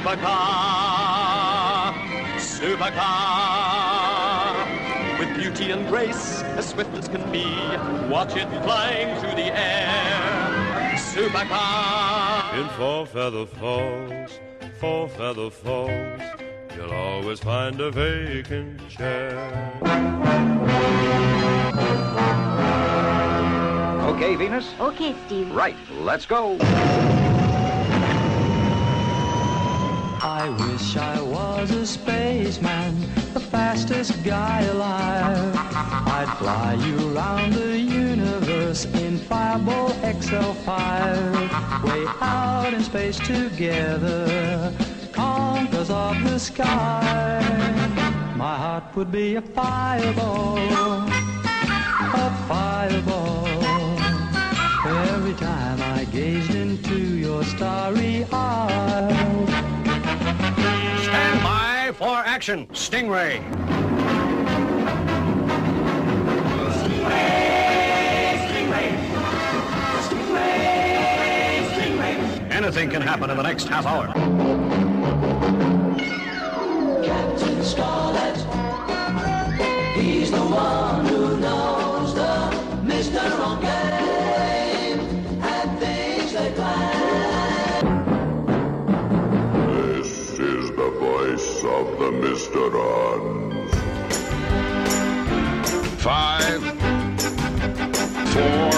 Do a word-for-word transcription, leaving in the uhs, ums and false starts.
supercar, supercar. With beauty and grace, as swift as can be, watch it flying through the air. Supercar. In Four Feather Falls, Four Feather Falls, you'll always find a vacant chair. Okay, Venus? Okay, Steve. Right, let's go. I wish I was a spaceman, the fastest guy alive. I'd fly you around the universe in Fireball X L five. Way out in space together, conquerors of the sky. My heart would be a fireball, a fireball. Every time I gazed into your starry eyes. Stand by for action. Stingray. Stingray, Stingray. Stingray, Stingray. Anything can happen in the next half hour. Captain Scarlet, he's the one who knows the Mister on game and things they plan. Voice of the Mister Ons. Five, four,